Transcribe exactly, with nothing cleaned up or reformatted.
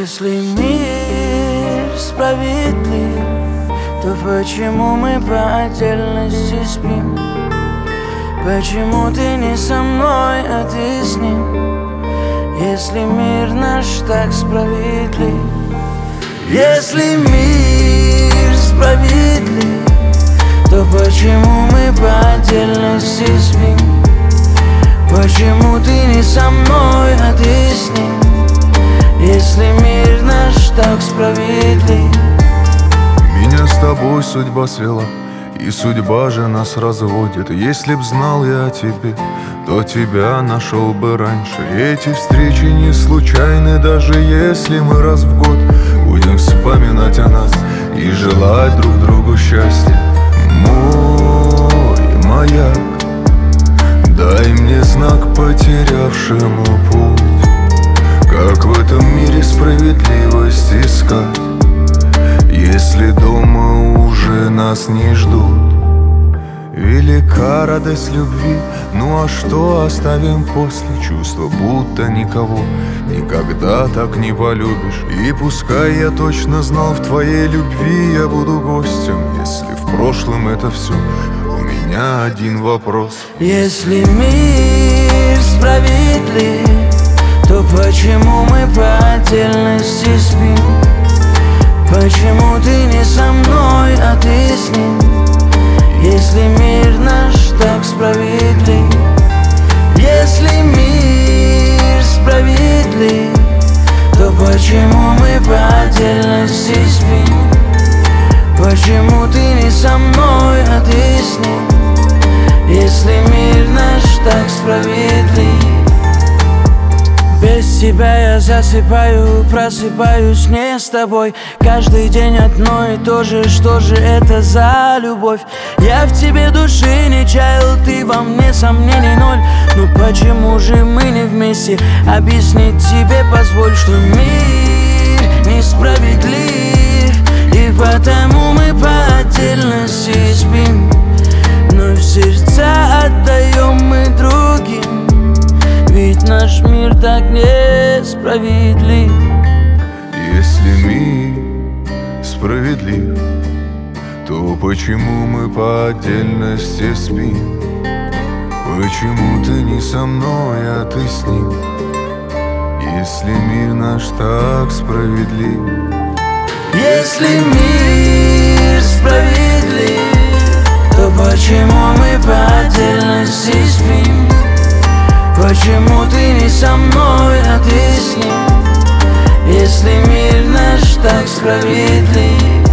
Если мир справедлив, то почему мы по отдельности спим? Почему ты не со мной, а ты с ним? Если мир наш так справедлив, если мир справедлив, то почему мы по отдельности спим? Почему ты не со мной, а ты с ним? Если мир наш так справедлив. Меня с тобой судьба свела, и судьба же нас разводит. Если б знал я о тебе, то тебя нашел бы раньше. Эти встречи не случайны, даже если мы раз в год будем вспоминать о нас и желать друг другу счастья. Мой маяк, дай мне знак потерявшему путь. Как в этом мире справедливость искать, если дома уже нас не ждут? Велика радость любви, ну а что оставим после? Чувства, будто никого никогда так не полюбишь. И пускай я точно знал, в твоей любви я буду гостем. Если в прошлом это все, у меня один вопрос. Если мир справедлив, то почему мы по отдельности спим? Почему ты не со мной, а ты с ним? Если мир наш так справедлив, если мир справедлив, то почему мы по отдельности спим? Почему ты не со мной, а ты с ним? Если мир наш так справедлив. Без тебя я засыпаю, просыпаюсь не с тобой. Каждый день одно и то же, что же это за любовь? Я в тебе души не чаял, ты во мне сомнений ноль. Ну почему же мы не вместе? Объяснить тебе позволь, что мир несправедлив, и потому мы по отдельности спим, но в сердца отдаем мы другим. Ведь наш мир так несправедлив. Если мир справедлив, то почему мы по отдельности спим? Почему ты не со мной, а ты с ним? Если мир наш так справедлив. Если мир справедлив, то почему мы по отдельности спим? Почему ты не со мной, а ты с ним? Если мир наш так справедлив.